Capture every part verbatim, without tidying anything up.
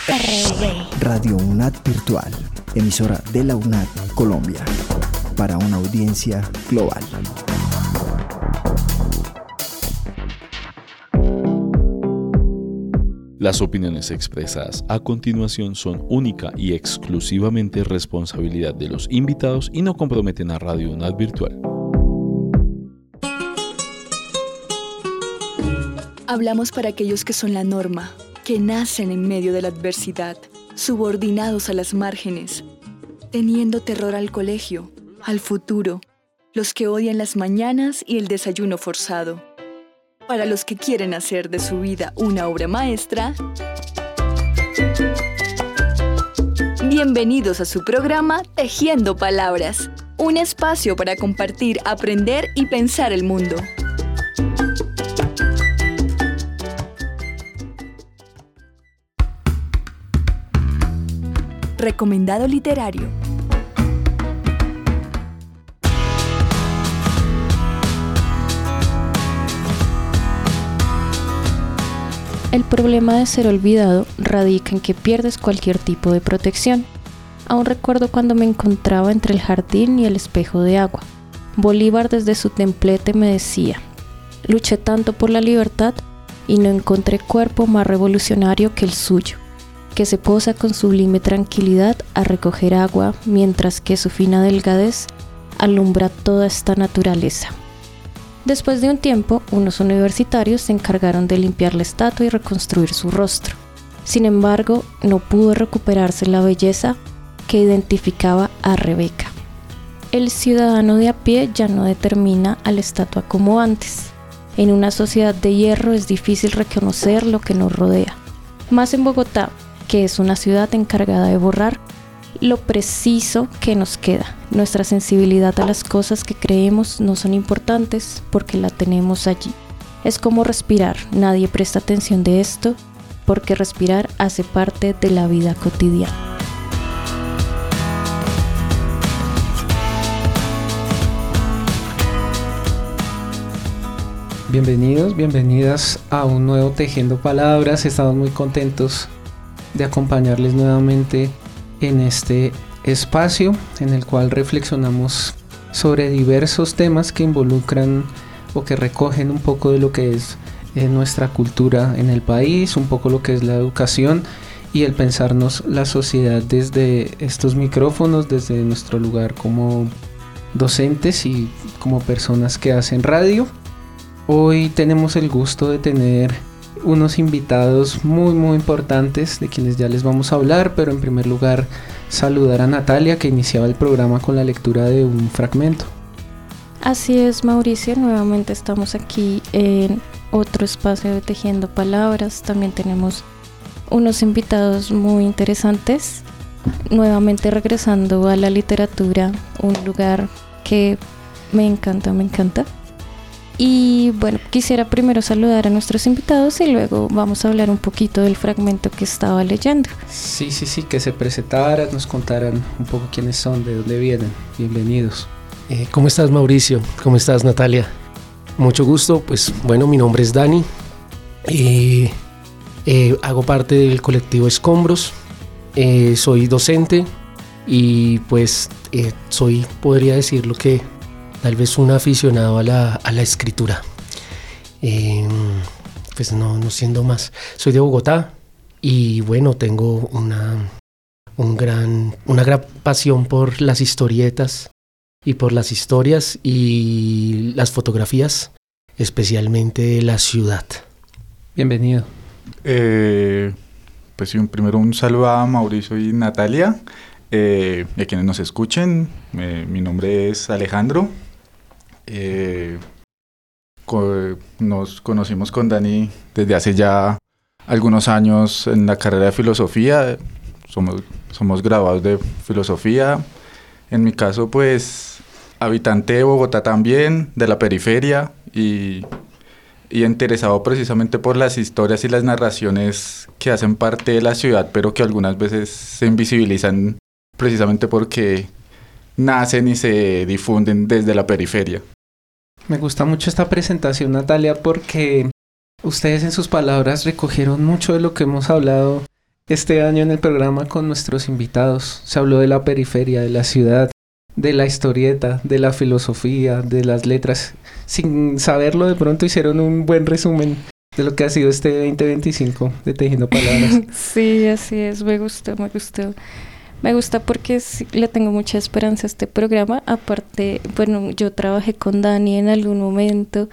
R V. Radio UNAD Virtual, emisora de la UNAD Colombia, para una audiencia global. Las opiniones expresadas a continuación son única y exclusivamente responsabilidad de los invitados y no comprometen a Radio UNAD Virtual. Hablamos para aquellos que son la norma, que nacen en medio de la adversidad, subordinados a las márgenes, teniendo terror al colegio, al futuro, los que odian las mañanas y el desayuno forzado. Para los que quieren hacer de su vida una obra maestra, bienvenidos a su programa Tejiendo Palabras, un espacio para compartir, aprender y pensar el mundo. Recomendado literario. El problema de ser olvidado radica en que pierdes cualquier tipo de protección. Aún recuerdo cuando me encontraba entre el jardín y el espejo de agua. Bolívar desde su templete me decía: luché tanto por la libertad y no encontré cuerpo más revolucionario que el suyo, que se posa con sublime tranquilidad a recoger agua mientras que su fina delgadez alumbra toda esta naturaleza. Después de un tiempo, unos universitarios se encargaron de limpiar la estatua y reconstruir su rostro. Sin embargo, no pudo recuperarse la belleza que identificaba a Rebeca. El ciudadano de a pie ya no determina a la estatua como antes. En una sociedad de hierro es difícil reconocer lo que nos rodea. Más en Bogotá, que es una ciudad encargada de borrar lo preciso que nos queda. Nuestra sensibilidad a las cosas que creemos no son importantes porque la tenemos allí. Es como respirar, nadie presta atención de esto porque respirar hace parte de la vida cotidiana. Bienvenidos, bienvenidas a un nuevo Tejiendo Palabras. Estamos muy contentos de acompañarles nuevamente en este espacio en el cual reflexionamos sobre diversos temas que involucran o que recogen un poco de lo que es eh, nuestra cultura en el país, un poco lo que es la educación y el pensarnos la sociedad desde estos micrófonos, desde nuestro lugar como docentes y como personas que hacen radio. Hoy tenemos el gusto de tener unos invitados muy muy importantes de quienes ya les vamos a hablar, pero en primer lugar saludar a Natalia, que iniciaba el programa con la lectura de un fragmento. Así es, Mauricio, nuevamente estamos aquí en otro espacio de Tejiendo Palabras. También tenemos unos invitados muy interesantes, nuevamente regresando a la literatura, un lugar que me encanta, me encanta. Y bueno, quisiera primero saludar a nuestros invitados y luego vamos a hablar un poquito del fragmento que estaba leyendo. Sí, sí, sí, que se presentaran, nos contaran un poco quiénes son, de dónde vienen. Bienvenidos. Eh, ¿Cómo estás, Mauricio? ¿Cómo estás, Natalia? Mucho gusto. Pues bueno, mi nombre es Dani. Eh, eh, hago parte del colectivo Escombros. Eh, soy docente y pues eh, soy, podría decirlo que tal vez un aficionado a la, a la escritura. Eh, pues no, no siendo más. Soy de Bogotá y bueno, tengo una, un gran, una gran pasión por las historietas y por las historias y las fotografías, especialmente de la ciudad. Bienvenido. Eh, pues sí, un, primero un saludo a Mauricio y Natalia, eh, y a quienes nos escuchen. Eh, mi nombre es Alejandro. Eh, co- nos conocimos con Dani desde hace ya algunos años en la carrera de filosofía. Somos, somos graduados de filosofía. En mi caso, pues, habitante de Bogotá también, de la periferia, y, y interesado precisamente por las historias y las narraciones que hacen parte de la ciudad, pero que algunas veces se invisibilizan precisamente porque nacen y se difunden desde la periferia. Me gusta mucho esta presentación, Natalia, porque ustedes en sus palabras recogieron mucho de lo que hemos hablado este año en el programa con nuestros invitados. Se habló de la periferia, de la ciudad, de la historieta, de la filosofía, de las letras. Sin saberlo, de pronto hicieron un buen resumen de lo que ha sido este veinte veinticinco de Tejiendo Palabras. Sí, así es, me gustó, me gustó. Me gusta porque sí, le tengo mucha esperanza a este programa. Aparte, bueno, yo trabajé con Dani en algún momento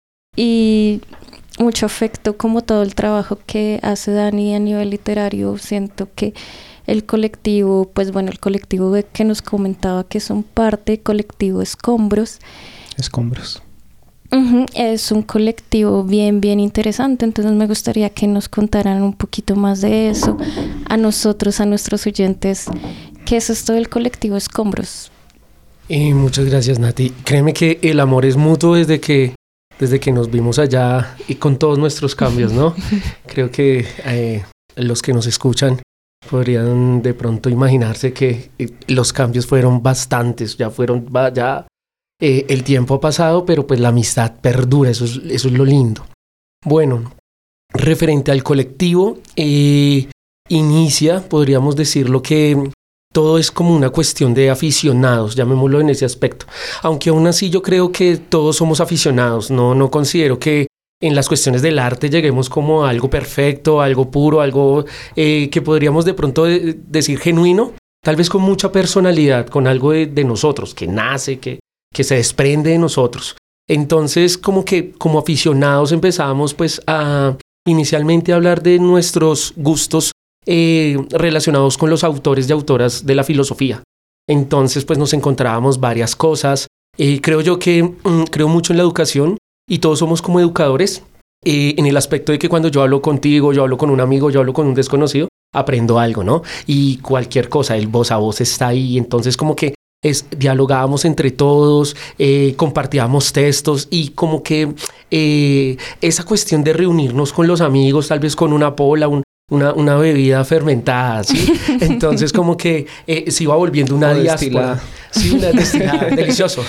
y mucho afecto como todo el trabajo que hace Dani a nivel literario. Siento que el colectivo, pues bueno, el colectivo que nos comentaba que son parte, colectivo Escombros. Escombros. Uh-huh, es un colectivo bien, bien interesante, entonces me gustaría que nos contaran un poquito más de eso, a nosotros, a nuestros oyentes, ¿qué es esto del colectivo Escombros? Eh, muchas gracias, Nati. Créeme que el amor es mutuo desde que, desde que nos vimos allá y con todos nuestros cambios, ¿no? Creo que eh, los que nos escuchan podrían de pronto imaginarse que eh, los cambios fueron bastantes, ya fueron, ya... Eh, el tiempo ha pasado, pero pues la amistad perdura, eso es, eso es lo lindo. Bueno, referente al colectivo, eh, inicia, podríamos decirlo que todo es como una cuestión de aficionados, llamémoslo en ese aspecto. Aunque aún así yo creo que todos somos aficionados, no, no considero que en las cuestiones del arte lleguemos como a algo perfecto, algo puro, algo eh, que podríamos de pronto de, decir genuino, tal vez con mucha personalidad, con algo de, de nosotros, que nace, que... que se desprende de nosotros. Entonces, como que como aficionados empezamos pues a inicialmente a hablar de nuestros gustos eh, relacionados con los autores y autoras de la filosofía. Entonces, pues nos encontrábamos varias cosas. Eh, creo yo que mm, creo mucho en la educación y todos somos como educadores eh, en el aspecto de que cuando yo hablo contigo, yo hablo con un amigo, yo hablo con un desconocido, aprendo algo, ¿no? Y cualquier cosa, el voz a voz está ahí. Entonces, como que Es, dialogábamos entre todos, eh, compartíamos textos y como que eh, esa cuestión de reunirnos con los amigos, tal vez con una pola, un, una, una bebida fermentada, ¿sí? Entonces como que eh, se iba volviendo una o diáspora. Destilada. Sí, una destilada, delicioso.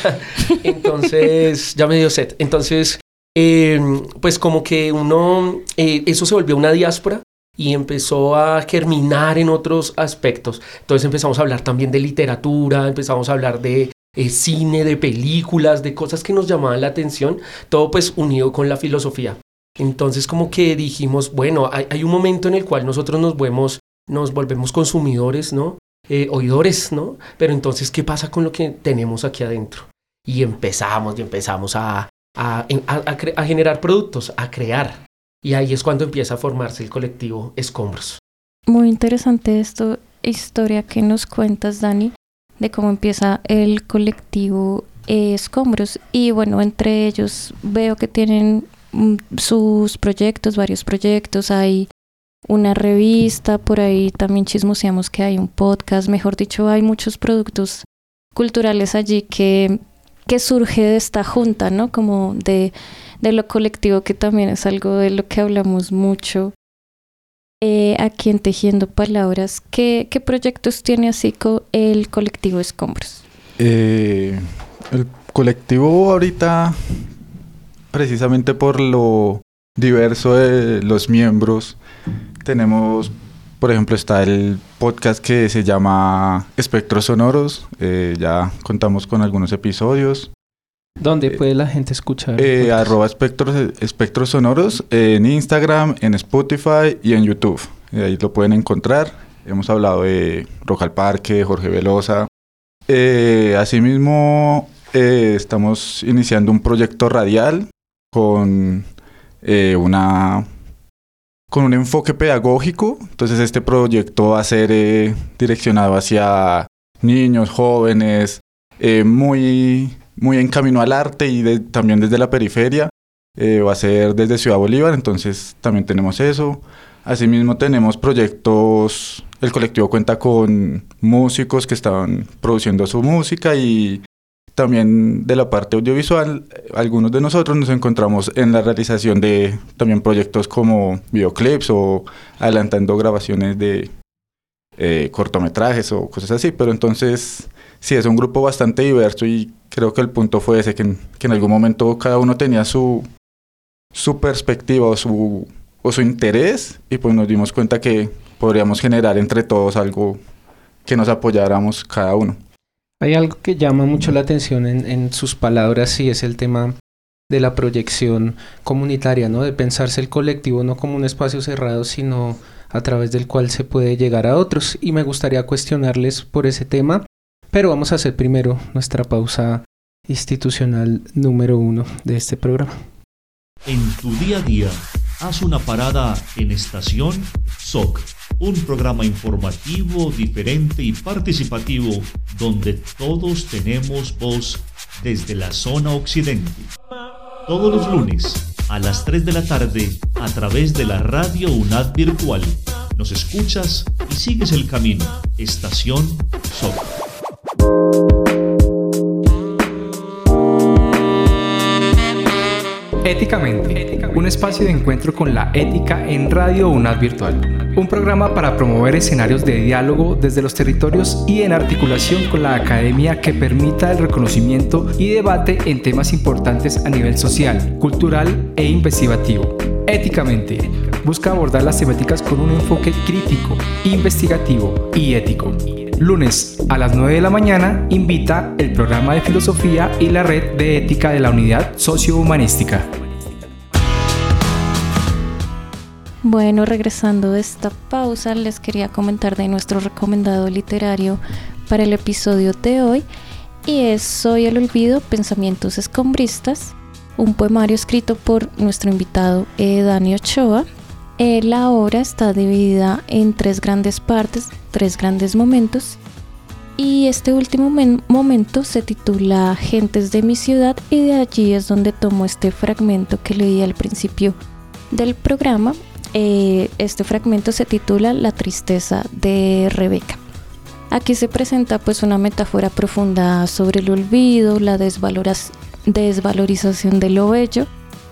Entonces, ya me dio sed. Entonces, eh, pues como que uno, eh, eso se volvió una diáspora y empezó a germinar en otros aspectos. Entonces empezamos a hablar también de literatura, empezamos a hablar de eh, cine, de películas, de cosas que nos llamaban la atención, todo pues unido con la filosofía. Entonces como que dijimos, bueno, hay, hay un momento en el cual nosotros nos volvemos, nos volvemos consumidores, ¿no? Eh, oidores, ¿no? Pero entonces, ¿qué pasa con lo que tenemos aquí adentro? Y empezamos, y empezamos a, a, a, a, cre- a generar productos, a crear. Y ahí es cuando empieza a formarse el colectivo Escombros. Muy interesante esto, historia que nos cuentas, Dani, de cómo empieza el colectivo eh, Escombros. Y bueno, entre ellos veo que tienen mm, sus proyectos, varios proyectos. Hay una revista, por ahí también chismoseamos que hay un podcast. Mejor dicho, hay muchos productos culturales allí que, que surge de esta junta, ¿no? Como de... de lo colectivo, que también es algo de lo que hablamos mucho eh, aquí en Tejiendo Palabras. ¿Qué, qué proyectos tiene así co- el colectivo Escombros? Eh, el colectivo ahorita, precisamente por lo diverso de los miembros, tenemos, por ejemplo, está el podcast que se llama Espectros Sonoros, eh, ya contamos con algunos episodios. ¿Dónde puede la gente escuchar? Eh, arroba espectros, espectros sonoros en Instagram, en Spotify y en YouTube. Eh, ahí lo pueden encontrar. Hemos hablado de Roja al Parque, Jorge Velosa. Eh, asimismo, eh, estamos iniciando un proyecto radial con, eh, una, con un enfoque pedagógico. Entonces este proyecto va a ser eh, direccionado hacia niños, jóvenes, eh, muy... muy en camino al arte y de, también desde la periferia. Eh, va a ser desde Ciudad Bolívar, entonces también tenemos eso. Asimismo tenemos proyectos, el colectivo cuenta con músicos que están produciendo su música y también de la parte audiovisual, algunos de nosotros nos encontramos en la realización de también proyectos como videoclips o adelantando grabaciones de eh, cortometrajes o cosas así, pero entonces sí, es un grupo bastante diverso y creo que el punto fue ese, que en, que en algún momento cada uno tenía su, su perspectiva o su, o su interés y pues nos dimos cuenta que podríamos generar entre todos algo que nos apoyáramos cada uno. Hay algo que llama mucho la atención en, en sus palabras y es el tema de la proyección comunitaria, ¿no? De pensarse el colectivo no como un espacio cerrado, sino a través del cual se puede llegar a otros. Y me gustaría cuestionarles por ese tema, pero vamos a hacer primero nuestra pausa institucional número uno de este programa. En tu día a día, haz una parada en Estación S O C, un programa informativo, diferente y participativo donde todos tenemos voz desde la zona occidente. Todos los lunes a las tres de la tarde a través de la radio UNAD virtual. Nos escuchas y sigues el camino. Estación S O C. Éticamente, un espacio de encuentro con la ética en Radio UNAD Virtual. Un programa para promover escenarios de diálogo desde los territorios y en articulación con la academia que permita el reconocimiento y debate en temas importantes a nivel social, cultural e investigativo. Éticamente, busca abordar las temáticas con un enfoque crítico, investigativo y ético. Lunes a las nueve de la mañana invita el programa de filosofía y la red de ética de la unidad sociohumanística. Bueno, regresando de esta pausa, les quería comentar de nuestro recomendado literario para el episodio de hoy, y es Soy el olvido, pensamientos escombristas, un poemario escrito por nuestro invitado eh, Dani Ochoa. Eh, la obra está dividida en tres grandes partes, tres grandes momentos, y este último men- momento se titula Gentes de mi ciudad, y de allí es donde tomo este fragmento que leí al principio del programa. Eh, este fragmento se titula La tristeza de Rebeca. Aquí se presenta pues una metáfora profunda sobre el olvido, la desvaloras- desvalorización de lo bello,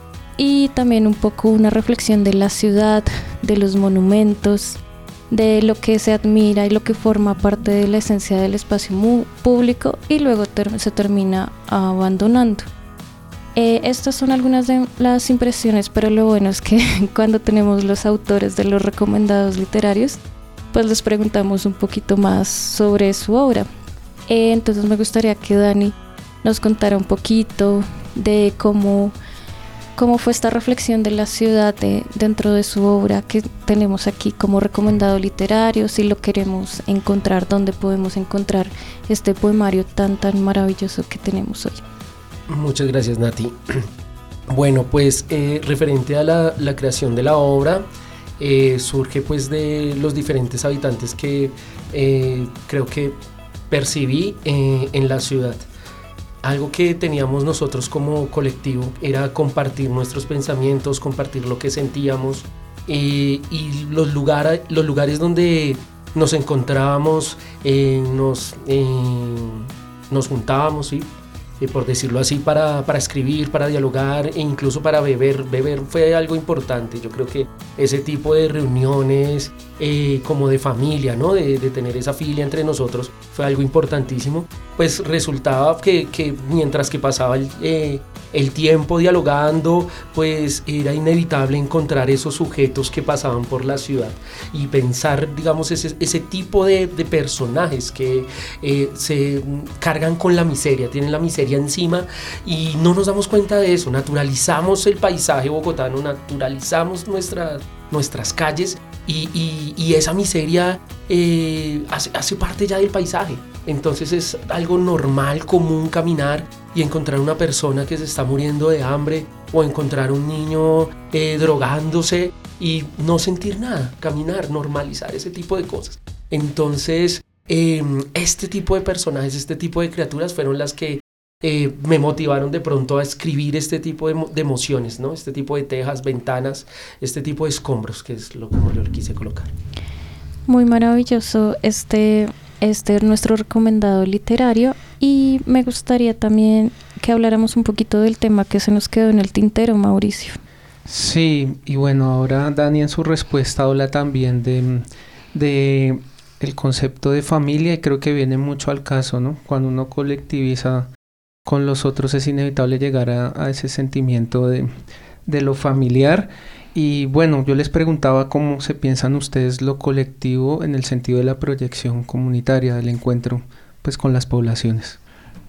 y también un poco una reflexión de la ciudad, de los monumentos, de lo que se admira y lo que forma parte de la esencia del espacio mu- público y luego ter- se termina abandonando. Eh, estas son algunas de las impresiones, pero lo bueno es que cuando tenemos los autores de los recomendados literarios, pues les preguntamos un poquito más sobre su obra. Eh, entonces me gustaría que Dani nos contara un poquito de cómo, cómo fue esta reflexión de la ciudad de, dentro de su obra que tenemos aquí como recomendado literario, si lo queremos encontrar, dónde podemos encontrar este poemario tan tan maravilloso que tenemos hoy. Muchas gracias, Nati. Bueno, pues eh, referente a la, la creación de la obra, eh, surge pues de los diferentes habitantes que eh, creo que percibí eh, en la ciudad. Algo que teníamos nosotros como colectivo era compartir nuestros pensamientos, compartir lo que sentíamos, eh, y los, lugar, los lugares donde nos encontrábamos, eh, nos, eh, nos juntábamos, ¿sí? Eh, por decirlo así, para, para escribir, para dialogar e incluso para beber. Beber fue algo importante. Yo creo que ese tipo de reuniones eh, como de familia, ¿no? De, de tener esa filia entre nosotros fue algo importantísimo. Pues resultaba que, que mientras que pasaba el, eh, el tiempo dialogando, pues era inevitable encontrar esos sujetos que pasaban por la ciudad y pensar, digamos, ese, ese tipo de, de personajes que eh, se cargan con la miseria, tienen la miseria encima y no nos damos cuenta de eso. Naturalizamos el paisaje bogotano, naturalizamos nuestra, nuestras calles y, y, y esa miseria eh, hace, hace parte ya del paisaje. Entonces es algo normal, común caminar y encontrar una persona que se está muriendo de hambre o encontrar un niño eh, drogándose y no sentir nada, caminar, normalizar ese tipo de cosas. Entonces eh, este tipo de personajes, este tipo de criaturas fueron las que eh, me motivaron de pronto a escribir este tipo de, de emociones, ¿no? Este tipo de tejas, ventanas, este tipo de escombros, que es lo como yo le quise colocar. Muy maravilloso este... Este es nuestro recomendado literario y me gustaría también que habláramos un poquito del tema que se nos quedó en el tintero, Mauricio. Sí, y bueno, ahora Dani en su respuesta habla también de, de el concepto de familia y creo que viene mucho al caso, ¿no? Cuando uno colectiviza con los otros es inevitable llegar a, a ese sentimiento de, de lo familiar Y bueno, yo les preguntaba cómo se piensan ustedes lo colectivo en el sentido de la proyección comunitaria, del encuentro pues con las poblaciones.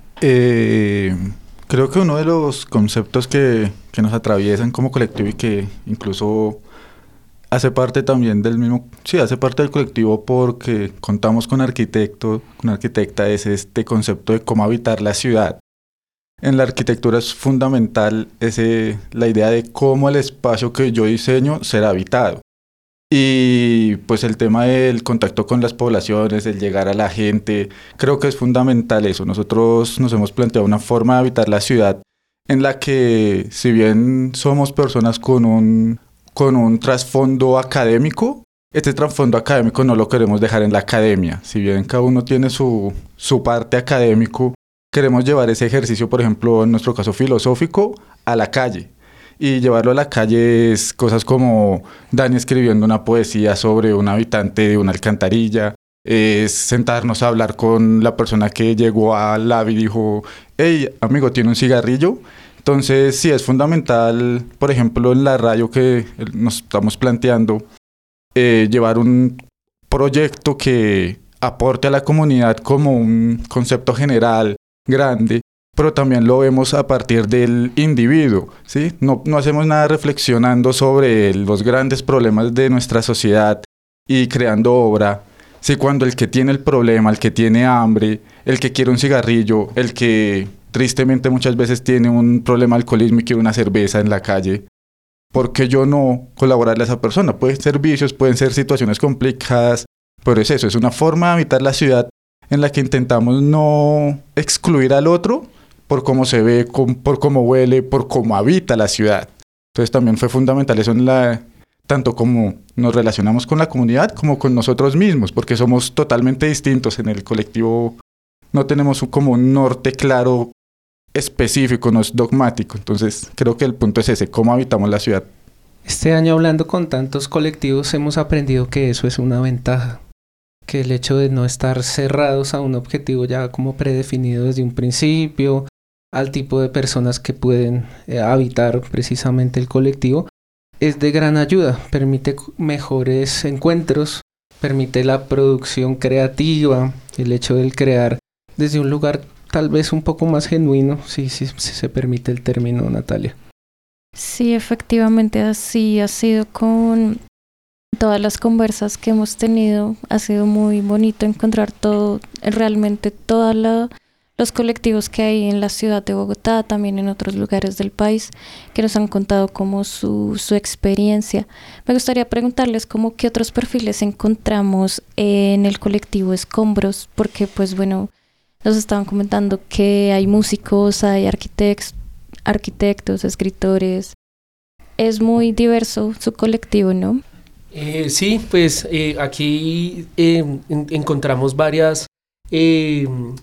Eh, creo que uno de los conceptos que, que nos atraviesan como colectivo y que incluso hace parte también del mismo, sí, hace parte del colectivo porque contamos con arquitecto, con arquitecta, es este concepto de cómo habitar la ciudad. En la arquitectura es fundamental ese, la idea de cómo el espacio que yo diseño será habitado. Y pues el tema del contacto con las poblaciones, el llegar a la gente, creo que es fundamental eso. Nosotros nos hemos planteado una forma de habitar la ciudad en la que, si bien somos personas con un, con un trasfondo académico, este trasfondo académico no lo queremos dejar en la academia. Si bien cada uno tiene su, su parte académico, queremos llevar ese ejercicio, por ejemplo, en nuestro caso filosófico, a la calle. Y llevarlo a la calle es cosas como Dani escribiendo una poesía sobre un habitante de una alcantarilla, es sentarnos a hablar con la persona que llegó al lab y dijo, hey, amigo, ¿tiene un cigarrillo? Entonces, sí, es fundamental, por ejemplo, en la radio que nos estamos planteando, eh, llevar un proyecto que aporte a la comunidad como un concepto general, grande, pero también lo vemos a partir del individuo, ¿sí? No, no hacemos nada reflexionando sobre los grandes problemas de nuestra sociedad y creando obra, ¿sí? Cuando el que tiene el problema, el que tiene hambre, el que quiere un cigarrillo, el que tristemente muchas veces tiene un problema de alcoholismo y quiere una cerveza en la calle, ¿por qué yo no colaborarle a esa persona? Pueden ser vicios, pueden ser situaciones complicadas, pero es eso, es una forma de habitar la ciudad en la que intentamos no excluir al otro por cómo se ve, por cómo huele, por cómo habita la ciudad. Entonces también fue fundamental eso en la, tanto como nos relacionamos con la comunidad como con nosotros mismos, porque somos totalmente distintos en el colectivo, no tenemos un, como un norte claro, específico, no es dogmático. Entonces creo que el punto es ese, cómo habitamos la ciudad. Este año, hablando con tantos colectivos, hemos aprendido que eso es una ventaja, que el hecho de no estar cerrados a un objetivo ya como predefinido desde un principio, al tipo de personas que pueden eh, habitar precisamente el colectivo, es de gran ayuda, permite mejores encuentros, permite la producción creativa, el hecho de crear desde un lugar tal vez un poco más genuino, si, si, si se permite el término, Natalia. Sí, efectivamente así ha sido con todas las conversas que hemos tenido. Ha sido muy bonito encontrar todo, realmente todos los colectivos que hay en la ciudad de Bogotá, también en otros lugares del país, que nos han contado como su, su experiencia. Me gustaría preguntarles como qué otros perfiles encontramos en el colectivo Escombros, porque pues bueno, nos estaban comentando que hay músicos, hay arquitectos, arquitectos, escritores. Es muy diverso su colectivo, ¿no? Eh, sí, pues eh, aquí eh, en, encontramos varias, eh,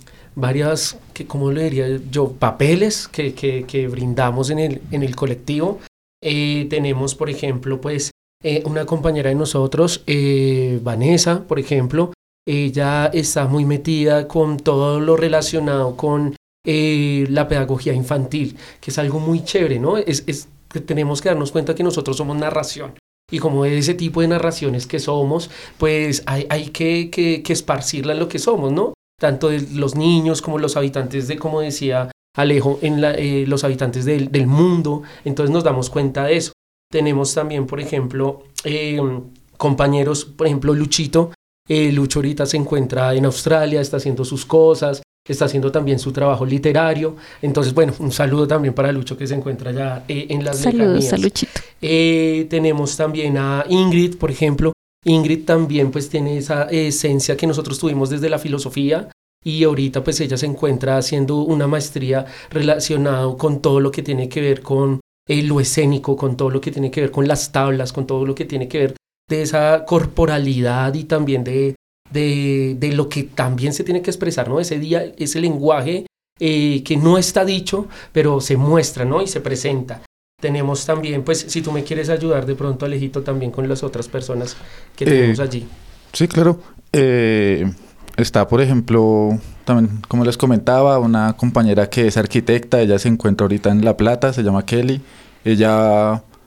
varias, que, ¿cómo le diría yo? Papeles que, que, que brindamos en el, en el colectivo. Eh, tenemos, por ejemplo, pues eh, una compañera de nosotros, eh, Vanessa, por ejemplo, ella está muy metida con todo lo relacionado con eh, la pedagogía infantil, que es algo muy chévere, ¿no? Es, es que tenemos que darnos cuenta que nosotros somos narración. Y como ese tipo de narraciones que somos, pues hay, hay que, que, que esparcirla en lo que somos, ¿no? Tanto de los niños como los habitantes de, como decía Alejo, en la, eh, los habitantes del, del mundo. Entonces nos damos cuenta de eso. Tenemos también, por ejemplo, eh, compañeros, por ejemplo, Luchito. Eh, Lucho ahorita se encuentra en Australia, está haciendo sus cosas, está haciendo también su trabajo literario. Entonces, bueno, un saludo también para Lucho que se encuentra allá eh, en las Saludos a Luchito. Eh, tenemos también a Ingrid, por ejemplo. Ingrid también pues tiene esa esencia que nosotros tuvimos desde la filosofía y ahorita pues ella se encuentra haciendo una maestría relacionada con todo lo que tiene que ver con eh, lo escénico, con todo lo que tiene que ver con las tablas, con todo lo que tiene que ver de esa corporalidad y también de, de, de lo que también se tiene que expresar, ¿no? Ese día, ese lenguaje eh, que no está dicho, pero se muestra, ¿no? Y se presenta. Tenemos también, pues, si tú me quieres ayudar de pronto, Alejito, también con las otras personas que tenemos eh, allí. Sí, claro. Eh, está, por ejemplo, también, como les comentaba, una compañera que es arquitecta, ella se encuentra ahorita en La Plata, se llama Kelly. Ella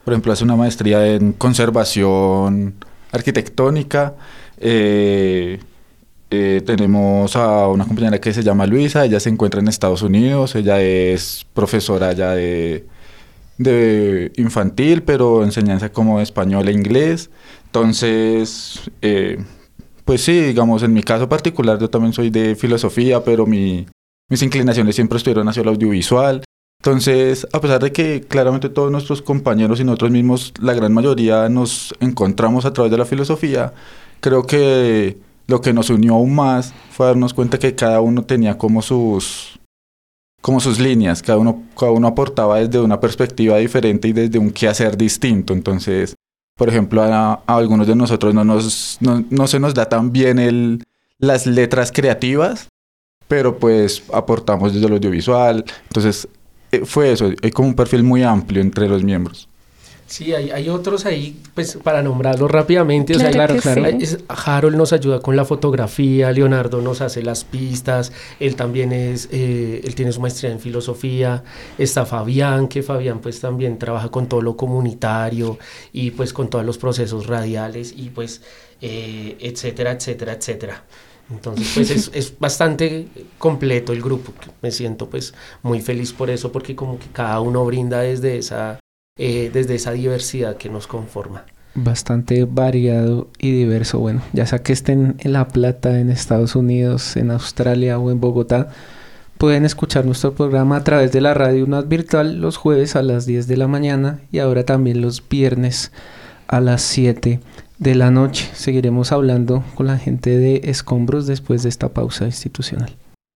por ejemplo, hace una maestría en conservación arquitectónica. Eh, eh, tenemos a una compañera que se llama Luisa, ella se encuentra en Estados Unidos, ella es profesora ya de, de infantil, pero enseñanza como español e inglés. Entonces, eh, pues sí, digamos, en mi caso particular yo también soy de filosofía, pero mi, mis inclinaciones siempre estuvieron hacia el audiovisual. Entonces, a pesar de que claramente todos nuestros compañeros y nosotros mismos, la gran mayoría nos encontramos a través de la filosofía, creo que lo que nos unió aún más fue darnos cuenta que cada uno tenía como sus, como sus líneas, cada uno, cada uno aportaba desde una perspectiva diferente y desde un quehacer distinto. Entonces, por ejemplo, a, a algunos de nosotros no, nos, no, no se nos da tan bien el, las letras creativas, pero pues aportamos desde el audiovisual. Entonces, eh, fue eso, hay como un perfil muy amplio entre los miembros. Sí, hay, hay otros ahí, pues para nombrarlos rápidamente. Claro, o sea, claro, claro. Sí. Es, Harold nos ayuda con la fotografía, Leonardo nos hace las pistas, él también es, eh, él tiene su maestría en filosofía. Está Fabián, que Fabián pues también trabaja con todo lo comunitario y pues con todos los procesos radiales y pues eh, etcétera, etcétera, etcétera. Entonces pues es, es bastante completo el grupo. Me siento pues muy feliz por eso, porque como que cada uno brinda desde esa... Eh, desde esa diversidad que nos conforma. Bastante variado y diverso. Bueno, ya sea que estén en La Plata, en Estados Unidos, en Australia o en Bogotá, pueden escuchar nuestro programa a través de la radio UNAD Virtual los jueves a las diez de la mañana y ahora también los viernes a las siete de la noche. Seguiremos hablando con la gente de Escombros después de esta pausa institucional.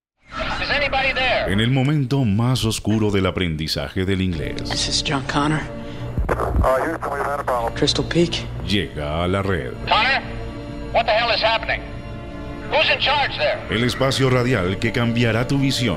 En el momento más oscuro del aprendizaje del inglés. This is John Connor. Crystal Peak. Llega a la red. Connor, what the hell is happening? Who's in charge there? El espacio radial que cambiará tu visión.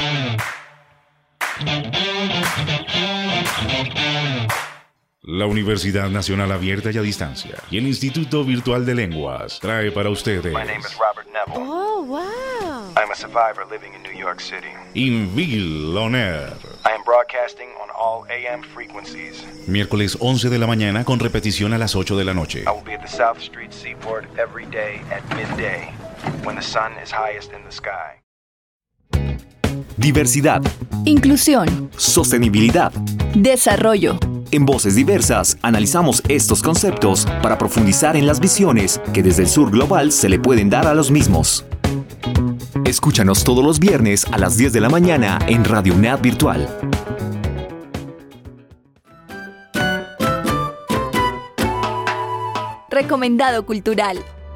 La Universidad Nacional Abierta y a Distancia y el Instituto Virtual de Lenguas trae para ustedes. My name is Robert Neville. Oh, wow. I'm a survivor living in New York City. Inville on Air. I am broadcasting on all A M frequencies. Miércoles once de la mañana con repetición a las ocho de la noche. I will be at the South Street Seaport every day at midday when the sun is highest in the sky. Diversidad. Inclusión. Sostenibilidad. Desarrollo. En Voces Diversas analizamos estos conceptos para profundizar en las visiones que desde el sur global se le pueden dar a los mismos. Escúchanos todos los viernes a las diez de la mañana en Radio UNAD Virtual. Recomendado cultural.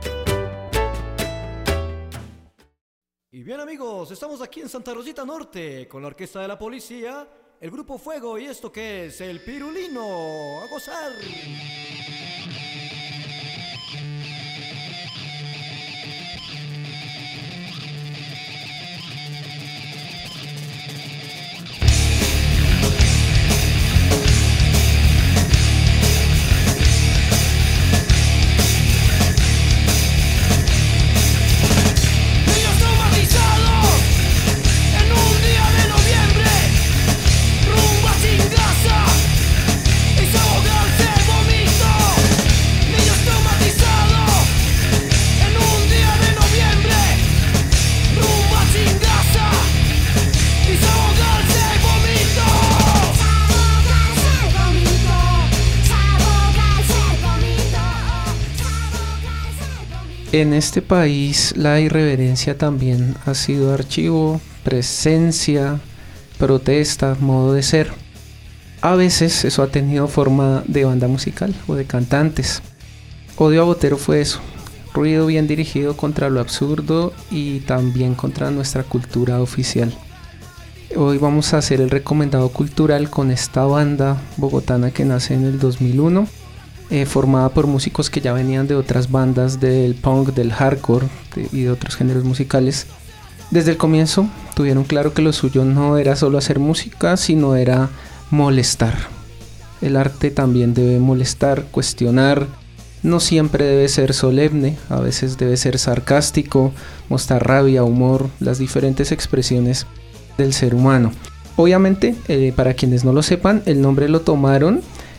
Y bien amigos, estamos aquí en Santa Rosita Norte con la Orquesta de la Policía, el Grupo Fuego y esto que es el Pirulino. ¡A gozar! En este país la irreverencia también ha sido archivo, presencia, protesta, modo de ser. A veces eso ha tenido forma de banda musical o de cantantes. Odio a Botero fue eso, ruido bien dirigido contra lo absurdo y también contra nuestra cultura oficial. Hoy vamos a hacer el recomendado cultural con esta banda bogotana que nace en el dos mil uno. Eh, formada por músicos que ya venían de otras bandas del punk, del hardcore de, y de otros géneros musicales. Desde el comienzo tuvieron claro que lo suyo no era solo hacer música, sino era molestar. El arte también debe molestar, cuestionar, no siempre debe ser solemne, a veces debe ser sarcástico, mostrar rabia, humor, las diferentes expresiones del ser humano. Obviamente, eh, para quienes no lo sepan, el nombre lo tomaron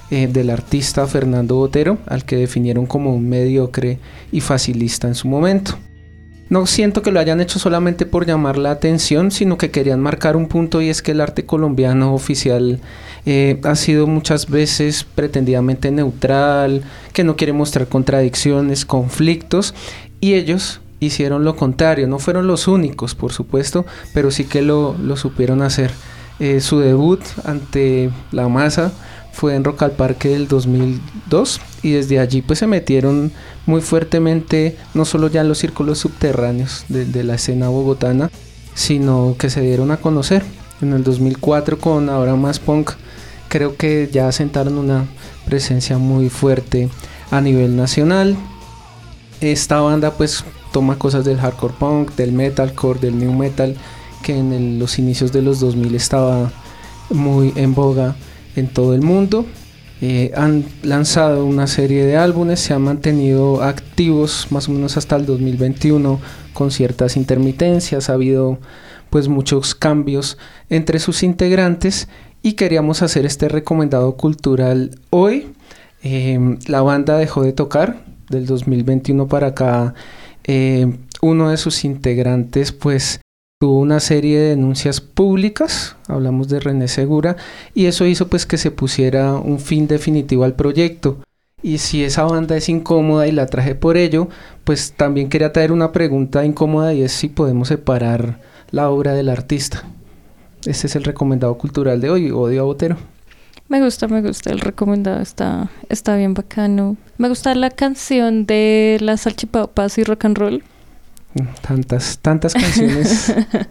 eh, del artista Fernando Botero, al que definieron como un mediocre y facilista en su momento. No siento que lo hayan hecho solamente por llamar la atención, sino que querían marcar un punto, y es que el arte colombiano oficial eh, ha sido muchas veces pretendidamente neutral, que no quiere mostrar contradicciones, conflictos, y ellos hicieron lo contrario. No fueron los únicos, por supuesto, pero sí que lo, lo supieron hacer. Eh, su debut ante la masa fue en Rock al Parque del dos mil dos, y desde allí pues se metieron muy fuertemente, no solo ya en los círculos subterráneos de, de la escena bogotana, sino que se dieron a conocer. En el dos mil cuatro con Ahora Más Punk, creo que ya asentaron una presencia muy fuerte a nivel nacional. Esta banda pues toma cosas del hardcore punk, del metalcore, del new metal, que en el, los inicios de los dos mil estaba muy en boga en todo el mundo. Eh, han lanzado una serie de álbumes, se han mantenido activos más o menos hasta el dos mil veintiuno con ciertas intermitencias. Ha habido pues muchos cambios entre sus integrantes, y queríamos hacer este recomendado cultural hoy. Eh, la banda dejó de tocar del dos mil veintiuno para acá. Eh, uno de sus integrantes pues tuvo una serie de denuncias públicas, hablamos de René Segura, y eso hizo pues que se pusiera un fin definitivo al proyecto. Y si esa banda es incómoda y la traje por ello, pues también quería traer una pregunta incómoda, y es si podemos separar la obra del artista. Este es el recomendado cultural de hoy. Odio a Botero. Me gusta, me gusta, el recomendado está, está bien bacano. Me gusta la canción de las salchipapas y rock and roll. Tantas, tantas canciones.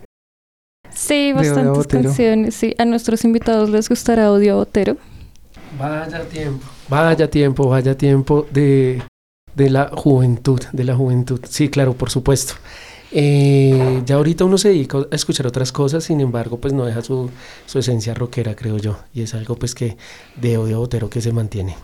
Sí, bastantes canciones. Sí, a nuestros invitados les gustará Odio a Botero. Vaya tiempo, vaya tiempo, vaya tiempo de, de la juventud, de la juventud. Sí, claro, por supuesto. Eh, ya ahorita uno se dedica a escuchar otras cosas, sin embargo, pues no deja su, su esencia rockera, creo yo. Y es algo pues que de Odio a Botero que se mantiene.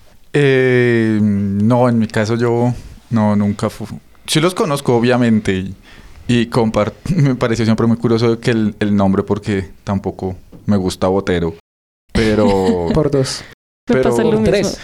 Eh, no, en mi caso yo no, nunca fui... Sí los conozco, obviamente, y, y compart- me pareció siempre muy curioso que el, el nombre, porque tampoco me gusta Botero, pero... Por dos. Pero... Me pasa lo tres.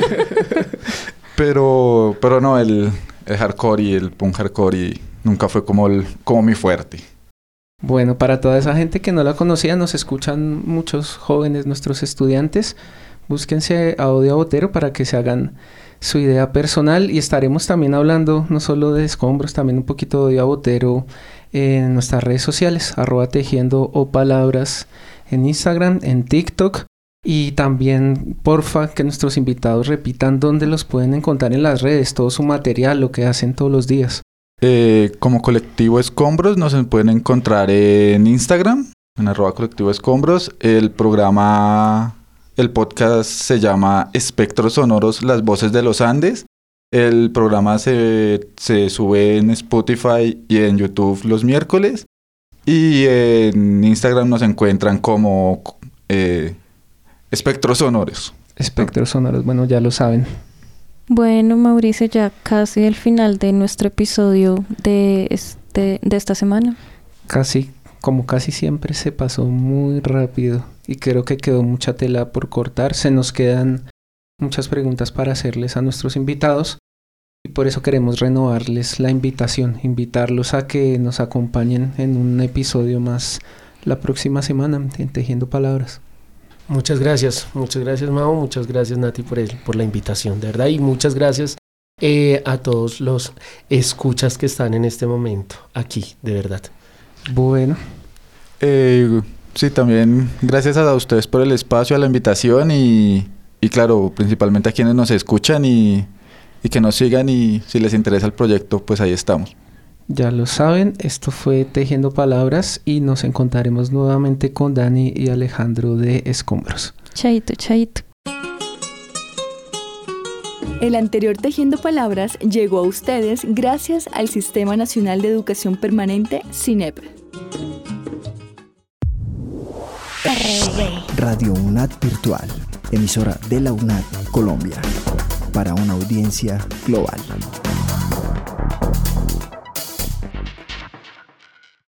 pero, pero no, el, el hardcore y el punk hardcore y nunca fue como, el, como mi fuerte. Bueno, para toda esa gente que no la conocía, nos escuchan muchos jóvenes, nuestros estudiantes. Búsquense a Odio a Botero para que se hagan su idea personal, y estaremos también hablando no solo de Escombros, también un poquito de Odio a Botero en nuestras redes sociales, arroba tejiendo o palabras en Instagram, en TikTok, y también porfa que nuestros invitados repitan dónde los pueden encontrar en las redes, todo su material, lo que hacen todos los días. Eh, como Colectivo Escombros nos pueden encontrar en Instagram, en arroba Colectivo Escombros. El programa... El podcast se llama Espectros Sonoros, las voces de los Andes. El programa se, se sube en Spotify y en YouTube los miércoles. Y en Instagram nos encuentran como eh, Espectros Sonoros. Espectros Sonoros, bueno, ya lo saben. Bueno, Mauricio, ya casi el final de nuestro episodio de, este, de esta semana. Casi, como casi siempre, se pasó muy rápido. Y creo que quedó mucha tela por cortar. Se nos quedan muchas preguntas para hacerles a nuestros invitados. Y por eso queremos renovarles la invitación. Invitarlos a que nos acompañen en un episodio más la próxima semana en Tejiendo Palabras. Muchas gracias. Muchas gracias, Mao. Muchas gracias, Nati, por, el, por la invitación, de verdad. Y muchas gracias eh, a todos los escuchas que están en este momento aquí, de verdad. Bueno. Eh... Sí, también gracias a ustedes por el espacio, a la invitación y, y claro, principalmente a quienes nos escuchan y, y que nos sigan, y si les interesa el proyecto, pues ahí estamos. Ya lo saben, esto fue Tejiendo Palabras y nos encontraremos nuevamente con Dani y Alejandro de Escombros. Chaito, chaito. El anterior Tejiendo Palabras llegó a ustedes gracias al Sistema Nacional de Educación Permanente, SINEP. Radio UNAD Virtual, emisora de la UNAD Colombia, para una audiencia global.